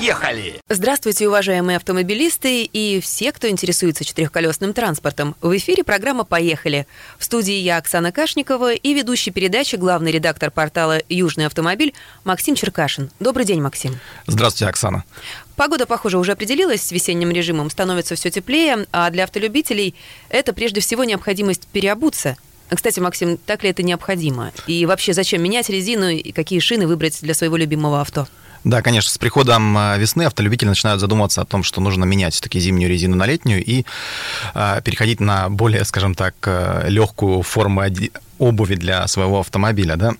Поехали! Здравствуйте, уважаемые автомобилисты и все, кто интересуется четырехколесным транспортом. В эфире программа «Поехали». В студии я, Оксана Кашникова, и ведущий передачи, главный редактор портала «Южный автомобиль» Максим Черкашин. Добрый день, Максим. Здравствуйте, Оксана. Погода, похоже, уже определилась с весенним режимом, становится все теплее, а для автолюбителей это прежде всего необходимость переобуться. Кстати, Максим, так ли это необходимо? И вообще, зачем менять резину и какие шины выбрать для своего любимого авто? Да, конечно, с приходом весны автолюбители начинают задумываться о том, что нужно менять все-таки зимнюю резину на летнюю и переходить на более, скажем так, легкую форму обуви для своего автомобиля, да.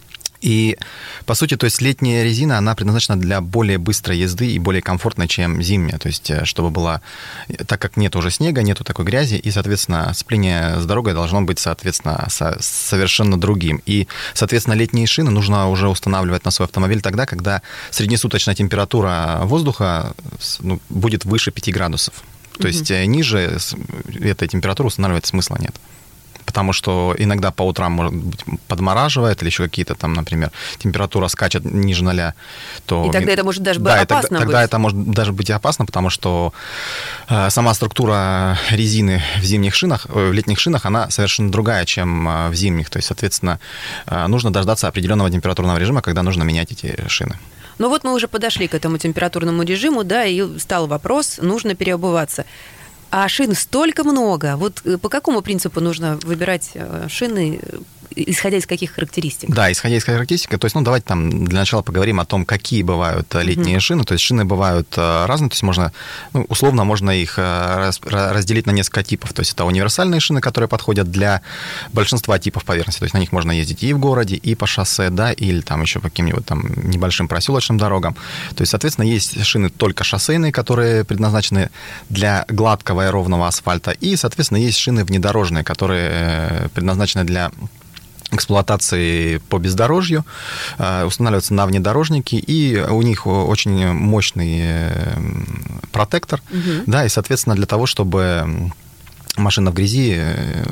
И, по сути, то есть летняя резина, она предназначена для более быстрой езды и более комфортной, чем зимняя. То есть, чтобы была... Так как нет уже снега, нету такой грязи, и, соответственно, сцепление с дорогой должно быть, соответственно, совершенно другим. И, соответственно, летние шины нужно уже устанавливать на свой автомобиль тогда, когда среднесуточная температура воздуха будет выше 5 градусов. То есть, ниже этой температуры устанавливать смысла нет. Потому что иногда по утрам, может быть, подмораживает или еще какие-то там, например, температура скачет ниже 0, то... И тогда это может даже быть опасно. Тогда это может даже быть и опасно, потому что сама структура резины в зимних шинах, в летних шинах, она совершенно другая, чем в зимних. То есть, соответственно, нужно дождаться определенного температурного режима, когда нужно менять эти шины. Ну вот мы уже подошли к этому температурному режиму, да, и стал вопрос, нужно переобуваться. А шин столько много. Вот по какому принципу нужно выбирать шины, исходя из каких характеристик? Да, исходя из характеристик. То есть, давайте там для начала поговорим о том, какие бывают летние шины. То есть, шины бывают разные. То есть, можно, условно, можно их разделить на несколько типов. То есть, это универсальные шины, которые подходят для большинства типов поверхности. То есть, на них можно ездить и в городе, и по шоссе, да, или там еще по каким-нибудь там небольшим проселочным дорогам. То есть, соответственно, есть шины только шоссейные, которые предназначены для гладкого и ровного асфальта. И, соответственно, есть шины внедорожные, которые предназначены для эксплуатации по бездорожью, устанавливаются на внедорожники, и у них очень мощный протектор, да, и, соответственно, для того, чтобы машина в грязи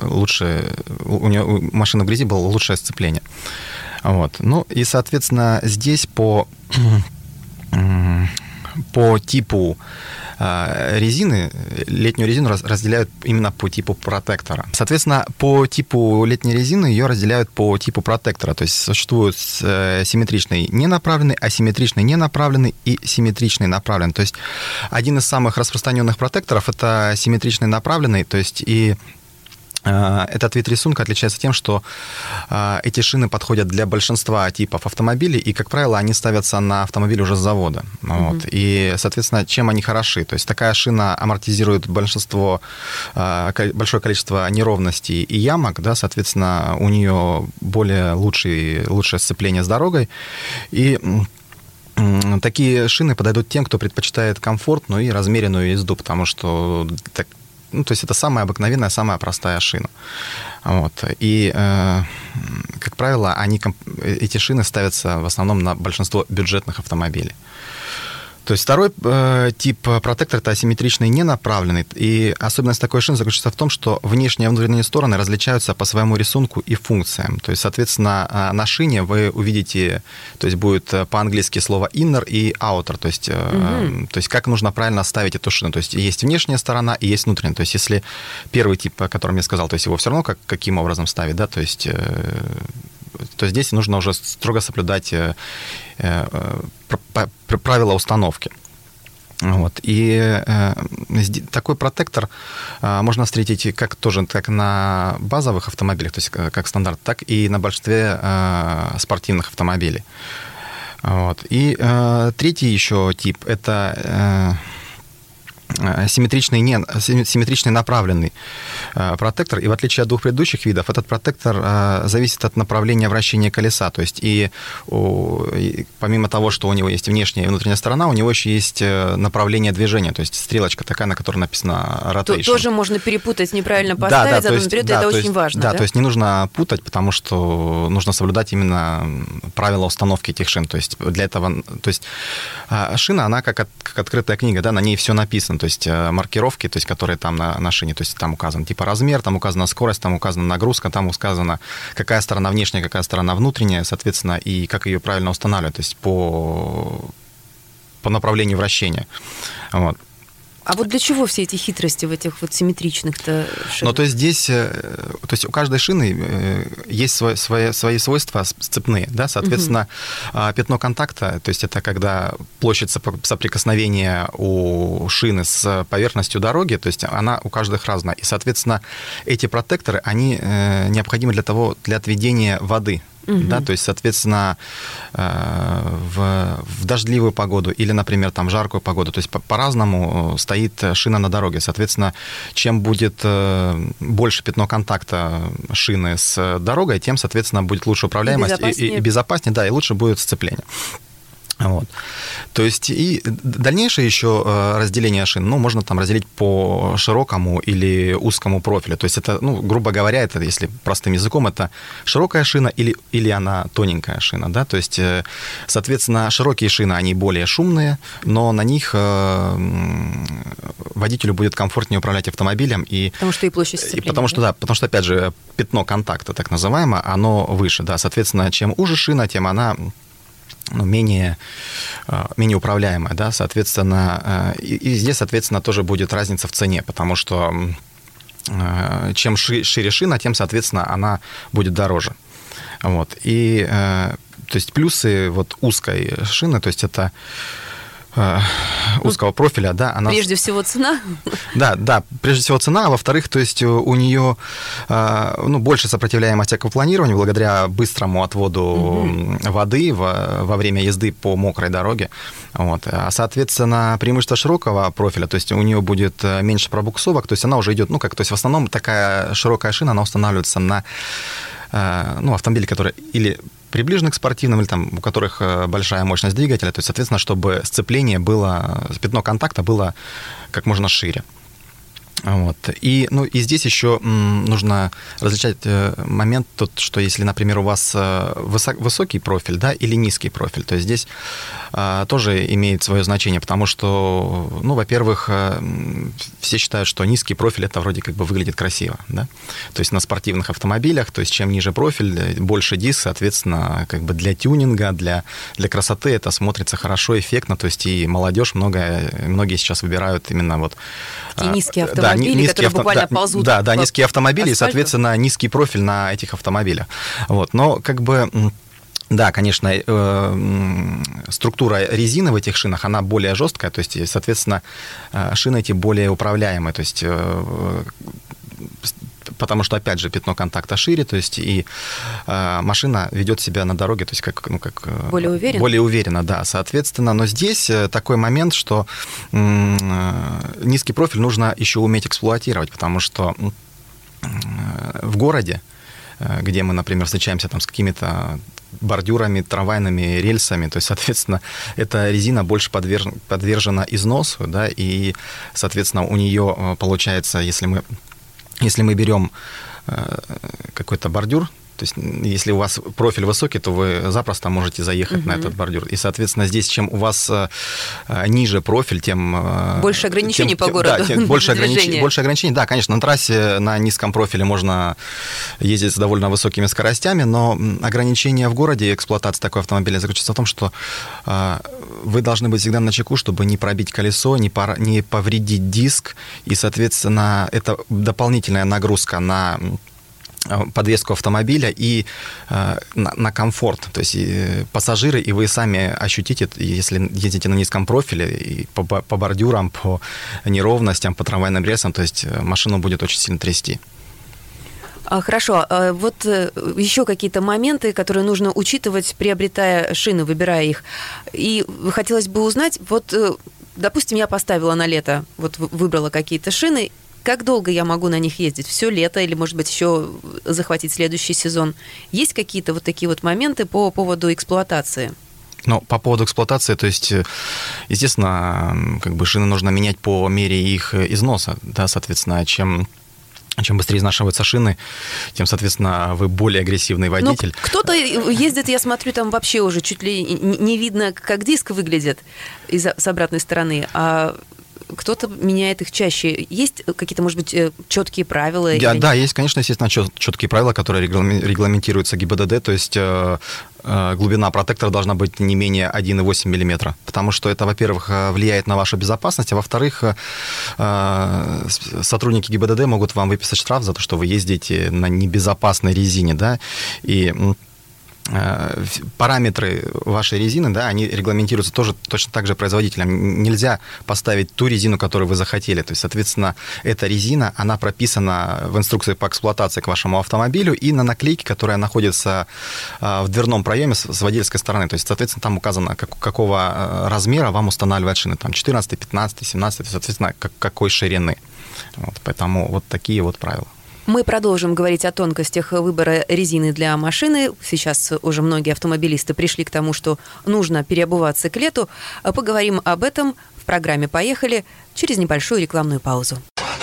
у машины в грязи было лучшее сцепление. Вот. Ну, и, соответственно, здесь по типу резины, летнюю резину разделяют именно по типу протектора. Соответственно, по типу летней резины ее разделяют по типу протектора. То есть существует симметричный ненаправленный, асимметричный ненаправленный и симметричный направленный. То есть один из самых распространенных протекторов – это симметричный направленный, то есть и этот вид рисунка отличается тем, что эти шины подходят для большинства типов автомобилей, и, как правило, они ставятся на автомобиль уже с завода. Вот. И, соответственно, чем они хороши? То есть такая шина амортизирует большое количество неровностей и ямок, да, соответственно, у нее лучшее сцепление с дорогой, и такие шины подойдут тем, кто предпочитает комфортную и размеренную езду, потому что... то есть это самая обыкновенная, самая простая шина. Вот. И, как правило, эти шины ставятся в основном на большинство бюджетных автомобилей. То есть второй тип протектора – это асимметричный ненаправленный. И особенность такой шины заключается в том, что внешние и внутренние стороны различаются по своему рисунку и функциям. То есть, соответственно, на шине вы увидите, то есть будет по-английски слово inner и outer. То есть как нужно правильно ставить эту шину. То есть есть внешняя сторона и есть внутренняя. То есть если первый тип, о котором я сказал, то есть его все равно каким образом ставить, да, то есть здесь нужно уже строго соблюдать правила установки. Вот. И такой протектор можно встретить как на базовых автомобилях, то есть как стандарт, так и на большинстве спортивных автомобилей. Вот. И третий еще тип – это симметричный направленный протектор, и в отличие от двух предыдущих видов, этот протектор зависит от направления вращения колеса, то есть и помимо того, что у него есть внешняя и внутренняя сторона, у него еще есть направление движения, то есть стрелочка такая, на которой написано rotation. Тоже можно перепутать, неправильно поставить, задом наперед, это очень важно. Да, то есть не нужно путать, потому что нужно соблюдать именно правила установки этих шин, то есть для этого, то есть шина, она как открытая книга, да, на ней все написано, то есть маркировки, то есть которые там на шине, то есть там указан типа размер, там указана скорость, там указана нагрузка, там указано, какая сторона внешняя, какая сторона внутренняя, соответственно, и как ее правильно устанавливать, то есть по по направлению вращения. Вот. А вот для чего все эти хитрости в этих вот симметричных-то шинах? Ну, то есть здесь, то есть у каждой шины есть свои свойства сцепные, да, соответственно, пятно контакта, то есть это когда площадь соприкосновения у шины с поверхностью дороги, то есть она у каждых разная, и, соответственно, эти протекторы, они необходимы для отведения воды. Да, то есть, соответственно, в дождливую погоду или, например, там, жаркую погоду, то есть по-разному стоит шина на дороге. Соответственно, чем будет больше пятно контакта шины с дорогой, тем, соответственно, будет лучше управляемость и безопаснее, да, и лучше будет сцепление. Вот. То есть и дальнейшее еще разделение шин, ну, можно там разделить по широкому или узкому профилю. То есть это, ну, грубо говоря, это, если простым языком, это широкая шина или она тоненькая шина, да, то есть, соответственно, широкие шины, они более шумные, но на них водителю будет комфортнее управлять автомобилем. Потому что и площадь сцепления. Потому что, опять же, пятно контакта, так называемое, оно выше, да, соответственно, чем уже шина, тем она менее управляемая, да, соответственно, и здесь, соответственно, тоже будет разница в цене, потому что чем шире шина, тем, соответственно, она будет дороже. Вот. И, то есть, плюсы вот узкой шины, то есть, это узкого профиля, да, она... Прежде всего цена. Да, прежде всего цена, а во-вторых, то есть у нее больше сопротивляемость аквапланированию благодаря быстрому отводу воды во время езды по мокрой дороге. Вот. А, соответственно, преимущество широкого профиля, то есть у нее будет меньше пробуксовок, то есть она уже идет, то есть в основном такая широкая шина, она устанавливается на автомобили, которые или приближены к спортивным, или там, у которых большая мощность двигателя, то есть, соответственно, чтобы сцепление было, пятно контакта было как можно шире. Вот. И здесь еще нужно различать момент тот, что если, например, у вас высокий профиль, да, или низкий профиль, то есть здесь тоже имеет свое значение, потому что, во-первых, все считают, что низкий профиль это вроде как бы выглядит красиво, да, то есть на спортивных автомобилях, то есть чем ниже профиль, больше диск, соответственно, как бы для тюнинга, для красоты это смотрится хорошо, эффектно, то есть и молодежь многие сейчас выбирают именно вот такие низкие автомобили, которые буквально ползут. Да, низкие автомобили, и, соответственно, низкий профиль на этих автомобилях. Вот. Но как бы... Да, конечно, структура резины в этих шинах, она более жесткая, то есть, соответственно, шины эти более управляемые, то есть, потому что, опять же, пятно контакта шире, то есть, и машина ведет себя на дороге, то есть, как более уверенно. Более уверенно, да, соответственно. Но здесь такой момент, что низкий профиль нужно еще уметь эксплуатировать, потому что в городе, где мы, например, встречаемся там с какими-то бордюрами, трамвайными рельсами, то есть, соответственно, эта резина больше подвержена износу, да, и, соответственно, у нее получается, если мы берем какой-то бордюр, то есть, если у вас профиль высокий, то вы запросто можете заехать на этот бордюр. И, соответственно, здесь, чем у вас ниже профиль, тем... Больше ограничений по городу. Да, больше ограничений. Да, конечно, на трассе на низком профиле можно ездить с довольно высокими скоростями, но ограничение в городе эксплуатации такого автомобиля заключается в том, что вы должны быть всегда начеку, чтобы не пробить колесо, не повредить диск. И, соответственно, это дополнительная нагрузка на подвеску автомобиля и на комфорт. То есть пассажиры, и вы сами ощутите, если ездите на низком профиле, и по бордюрам, по неровностям, по трамвайным рельсам, то есть машину будет очень сильно трясти. Хорошо. Вот еще какие-то моменты, которые нужно учитывать, приобретая шины, выбирая их. И хотелось бы узнать, вот, допустим, я поставила на лето, вот выбрала какие-то шины, как долго я могу на них ездить? Все лето или, может быть, еще захватить следующий сезон? Есть какие-то вот такие вот моменты по поводу эксплуатации? По поводу эксплуатации, то есть, естественно, как бы шины нужно менять по мере их износа, да, соответственно, чем быстрее изнашиваются шины, тем, соответственно, вы более агрессивный водитель. Кто-то ездит, я смотрю, там вообще уже чуть ли не видно, как диск выглядит с обратной стороны, а кто-то меняет их чаще. Есть какие-то, может быть, четкие правила? Да, есть, конечно, естественно, четкие правила, которые регламентируются ГИБДД, то есть глубина протектора должна быть не менее 1,8 мм, потому что это, во-первых, влияет на вашу безопасность, а во-вторых, сотрудники ГИБДД могут вам выписать штраф за то, что вы ездите на небезопасной резине, да, и параметры вашей резины, да, они регламентируются тоже точно так же производителем. Нельзя поставить ту резину, которую вы захотели. То есть, соответственно, эта резина, она прописана в инструкции по эксплуатации к вашему автомобилю и на наклейке, которая находится в дверном проеме с водительской стороны. То есть, соответственно, там указано, какого размера вам устанавливать шины. Там 14, 15, 17, соответственно, какой ширины. Вот, поэтому вот такие вот правила. Мы продолжим говорить о тонкостях выбора резины для машины. Сейчас уже многие автомобилисты пришли к тому, что нужно переобуваться к лету. Поговорим об этом в программе «Поехали» через небольшую рекламную паузу.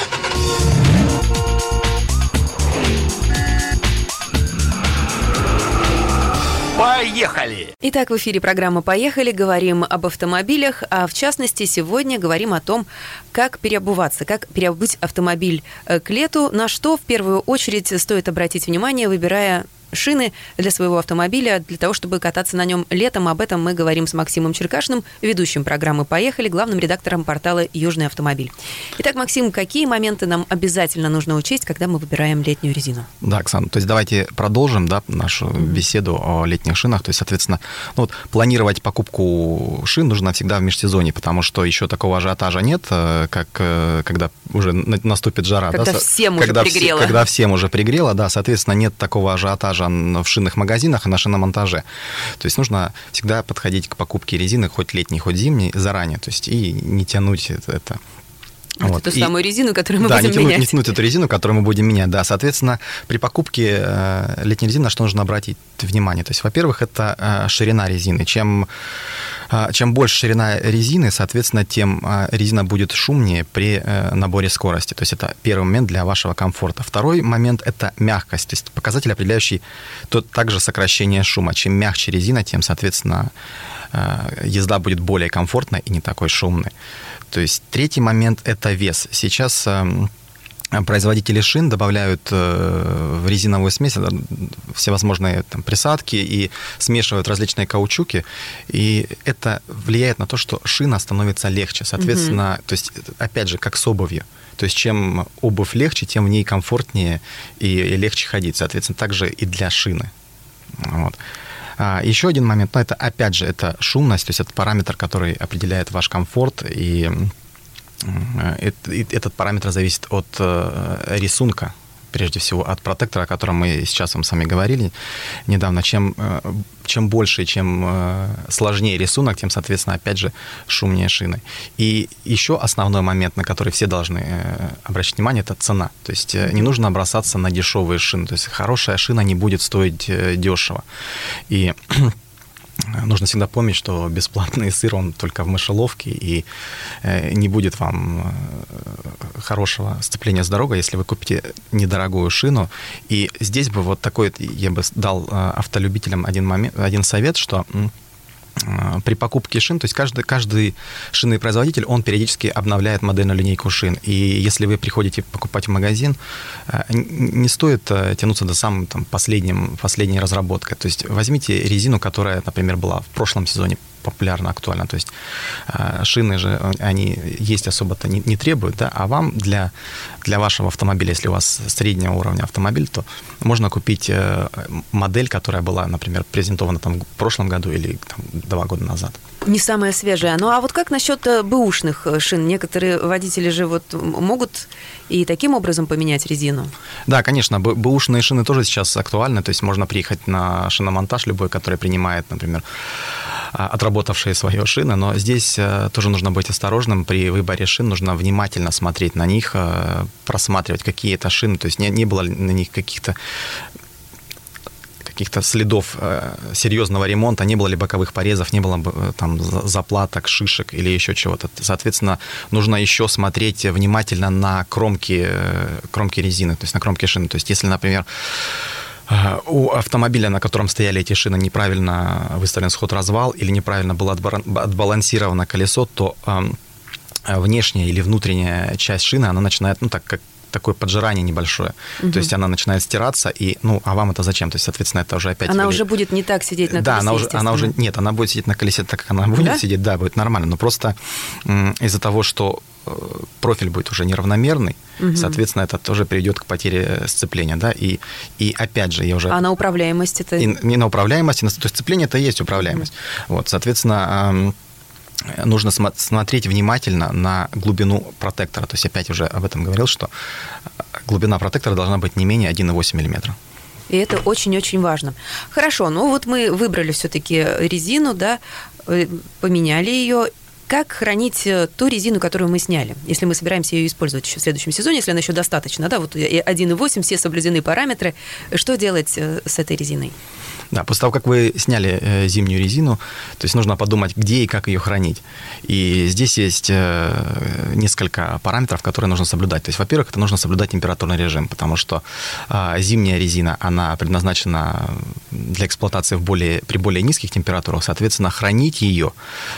Поехали! Итак, в эфире программа «Поехали». Говорим об автомобилях, а в частности сегодня говорим о том, как переобуваться, как переобуть автомобиль к лету, на что в первую очередь стоит обратить внимание, выбирая шины для своего автомобиля, для того, чтобы кататься на нем летом. Об этом мы говорим с Максимом Черкашиным, ведущим программы «Поехали», главным редактором портала «Южный автомобиль». Итак, Максим, какие моменты нам обязательно нужно учесть, когда мы выбираем летнюю резину? Да, Оксана, то есть давайте продолжим, да, нашу беседу о летних шинах. То есть, соответственно, планировать покупку шин нужно всегда в межсезонье, потому что еще такого ажиотажа нет, как когда уже наступит жара. Когда всем уже пригрело. Когда всем уже пригрело, да, соответственно, нет такого ажиотажа в шинных магазинах и на шиномонтаже. То есть нужно всегда подходить к покупке резины, хоть летней, хоть зимней, заранее, то есть и не тянуть это. Вот. Ту самую резину, которую мы будем менять. Не тянуть эту резину, которую мы будем менять, да. Соответственно, при покупке летней резины на что нужно обратить внимание? То есть, во-первых, это ширина резины. Чем больше ширина резины, соответственно, тем резина будет шумнее при наборе скорости. То есть это первый момент для вашего комфорта. Второй момент – это мягкость, то есть показатель, определяющий также сокращение шума. Чем мягче резина, тем, соответственно, езда будет более комфортной и не такой шумной. То есть третий момент – это вес. Сейчас производители шин добавляют в резиновую смесь всевозможные присадки и смешивают различные каучуки, и это влияет на то, что шина становится легче. Соответственно, то есть, опять же, как с обувью. То есть чем обувь легче, тем в ней комфортнее и легче ходить. Соответственно, также и для шины. Вот. Еще один момент, это, опять же, это шумность, то есть это параметр, который определяет ваш комфорт, и этот параметр зависит от рисунка, прежде всего от протектора, о котором мы сейчас вам с вами говорили недавно. Чем больше, чем сложнее рисунок, тем, соответственно, опять же, шумнее шины. И еще основной момент, на который все должны обращать внимание, это цена. То есть не нужно бросаться на дешевые шины. То есть хорошая шина не будет стоить дешево. И нужно всегда помнить, что бесплатный сыр, он только в мышеловке, и не будет вам хорошего сцепления с дорогой, если вы купите недорогую шину. И здесь бы вот такой, я бы дал автолюбителям один совет, что при покупке шин, то есть каждый шинный производитель, он периодически обновляет модельную линейку шин. И если вы приходите покупать в магазин, не стоит тянуться до самой последней разработки. То есть возьмите резину, которая, например, была в прошлом сезоне популярна, актуальна. То есть шины же, они есть особо-то не требуют, да, а вам для вашего автомобиля, если у вас среднего уровня автомобиль, то можно купить модель, которая была, например, презентована в прошлом году или 2 года назад. Не самая свежая. Ну а вот как насчет бэушных шин? Некоторые водители же могут и таким образом поменять резину? Да, конечно, бэушные шины тоже сейчас актуальны, то есть можно приехать на шиномонтаж любой, который принимает, например, отработавшие свое шины, но здесь тоже нужно быть осторожным при выборе шин, нужно внимательно смотреть на них, просматривать, какие это шины, то есть не было на них каких-то следов серьезного ремонта, не было ли боковых порезов, не было там заплаток, шишек или еще чего-то. Соответственно, нужно еще смотреть внимательно на кромки резины, то есть на кромки шины. То есть если, например, у автомобиля, на котором стояли эти шины, неправильно выставлен сход-развал или неправильно было отбалансировано колесо, то внешняя или внутренняя часть шины, она начинает, как такое поджирание небольшое. То есть она начинает стираться, и, а вам это зачем? То есть, соответственно, это уже опять... Она уже будет не так сидеть на колесе, она уже... Нет, она будет сидеть на колесе так, как она будет сидеть, да, будет нормально. Но просто из-за того, что профиль будет уже неравномерный, соответственно, это тоже приведет к потере сцепления, да, и опять же, я уже... А на управляемость это... Не на управляемость, то есть сцепление это и есть управляемость. Вот, соответственно, нужно смотреть внимательно на глубину протектора. То есть опять уже об этом говорил, что глубина протектора должна быть не менее 1,8 мм. И это очень-очень важно. Хорошо, вот мы выбрали все-таки резину, да, поменяли ее. Как хранить ту резину, которую мы сняли, если мы собираемся ее использовать еще в следующем сезоне, если она еще достаточно, да, вот 1,8, все соблюдены параметры, что делать с этой резиной? Да, после того, как вы сняли зимнюю резину, то есть нужно подумать, где и как ее хранить. И здесь есть несколько параметров, которые нужно соблюдать. То есть, во-первых, это нужно соблюдать температурный режим, потому что зимняя резина, она предназначена для эксплуатации при более низких температурах. Соответственно, хранить ее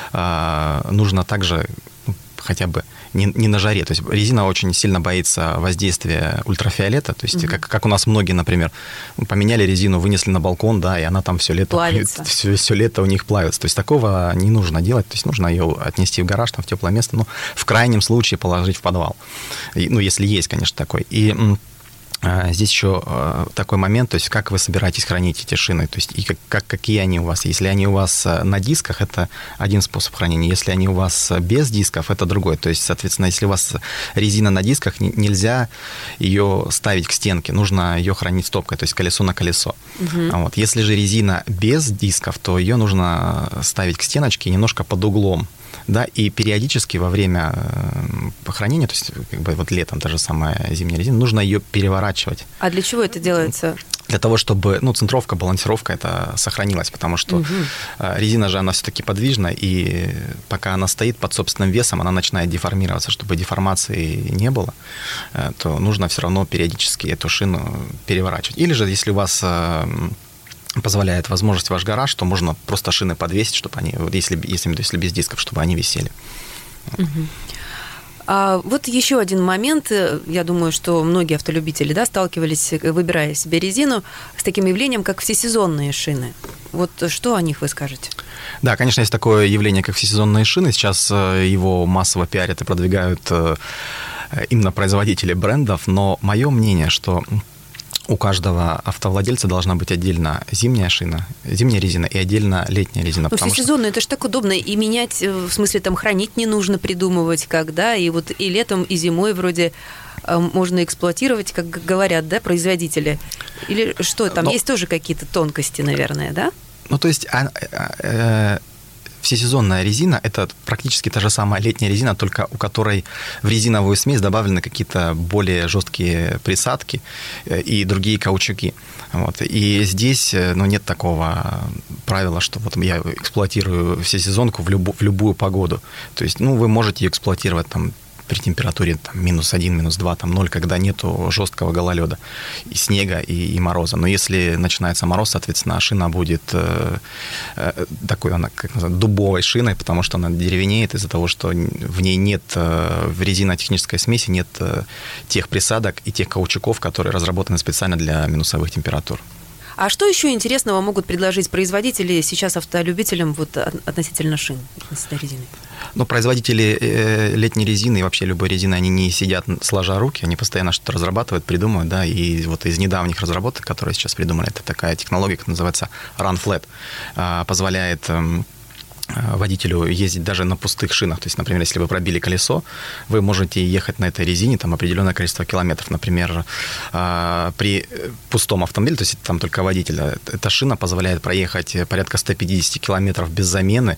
нужно также хотя бы не на жаре. То есть резина очень сильно боится воздействия ультрафиолета. То есть как у нас многие, например, поменяли резину, вынесли на балкон, да, и она там все лето у них плавится. То есть такого не нужно делать. То есть нужно ее отнести в гараж, там, в теплое место, в крайнем случае положить в подвал. Если есть, конечно, такой. И здесь еще такой момент, то есть как вы собираетесь хранить эти шины, то есть и какие они у вас. Если они у вас на дисках, это один способ хранения. Если они у вас без дисков, это другой. То есть, соответственно, если у вас резина на дисках, нельзя ее ставить к стенке, нужно ее хранить стопкой, то есть колесо на колесо. Вот. Если же резина без дисков, то ее нужно ставить к стеночке немножко под углом. Да, и периодически во время хранения, то есть летом та же самая зимняя резина, нужно ее переворачивать. А для чего это делается? Для того, чтобы центровка, балансировка это сохранилась, потому что резина же, она все-таки подвижна, и пока она стоит под собственным весом, она начинает деформироваться. Чтобы деформации не было, то нужно все равно периодически эту шину переворачивать. Или же, если у вас позволяет возможность ваш гараж, то можно просто шины подвесить, чтобы они, если без дисков, чтобы они висели. А вот еще один момент. Я думаю, что многие автолюбители, да, сталкивались, выбирая себе резину, с таким явлением, как всесезонные шины. Вот что о них вы скажете? Да, конечно, есть такое явление, как всесезонные шины. Сейчас его массово пиарят и продвигают именно производители брендов, но мое мнение, что у каждого автовладельца должна быть отдельно зимняя резина и отдельно летняя резина. Всесезонно, это же так удобно. И менять, в смысле, там хранить не нужно придумывать, когда. И и летом, и зимой вроде можно эксплуатировать, как говорят, да, производители. Или что, там есть тоже какие-то тонкости, наверное, да? То есть всесезонная резина – это практически та же самая летняя резина, только у которой в резиновую смесь добавлены какие-то более жесткие присадки и другие каучуки. Вот. И здесь нет такого правила, что я эксплуатирую всесезонку в любую погоду. То есть вы можете ее эксплуатировать при температуре -1, -2, 0, когда нету жесткого гололеда, и снега, и мороза. Но если начинается мороз, соответственно, шина будет такой, она, дубовой шиной, потому что она деревенеет из-за того, что в ней нет, в резинотехнической смеси нет тех присадок и тех каучуков, которые разработаны специально для минусовых температур. А что еще интересного могут предложить производители сейчас автолюбителям относительно шин, относительно резины? Производители летней резины и вообще любой резины, они не сидят сложа руки, они постоянно что-то разрабатывают, придумывают, да, и из недавних разработок, которые сейчас придумали, это такая технология, которая называется Run Flat, позволяет водителю ездить даже на пустых шинах. То есть, например, если вы пробили колесо, вы можете ехать на этой резине определенное количество километров. Например, при пустом автомобиле, то есть там только водитель, эта шина позволяет проехать порядка 150 километров без замены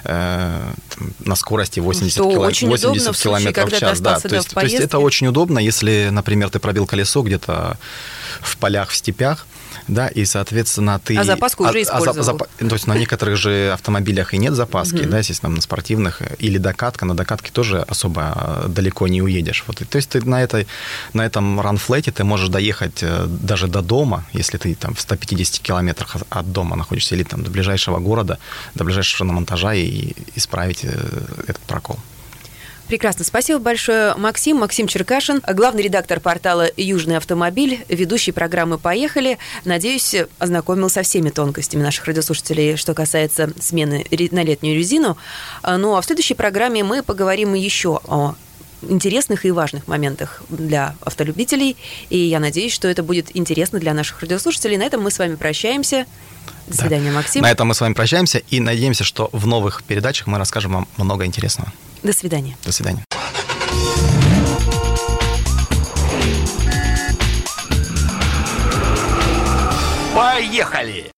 на скорости 80 километров в час. Да. То есть это очень удобно, если, например, ты пробил колесо где-то в полях, в степях, да, и, соответственно, ты... А запаску уже использовал. То есть на некоторых же автомобилях и нет запаски, да, естественно, на спортивных, или докатка, на докатке тоже особо далеко не уедешь. То есть ты на этом ранфлете ты можешь доехать даже до дома, если ты в 150 километрах от дома находишься, или до ближайшего города, до ближайшего шиномонтажа и исправить этот прокол. Прекрасно. Спасибо большое, Максим. Максим Черкашин, главный редактор портала «Южный автомобиль», ведущий программы «Поехали». Надеюсь, ознакомил со всеми тонкостями наших радиослушателей, что касается смены на летнюю резину. Ну, а в следующей программе мы поговорим еще о интересных и важных моментах для автолюбителей. И я надеюсь, что это будет интересно для наших радиослушателей. На этом мы с вами прощаемся. До свидания, Максим. На этом мы с вами прощаемся и надеемся, что в новых передачах мы расскажем вам много интересного. До свидания. До свидания. Поехали!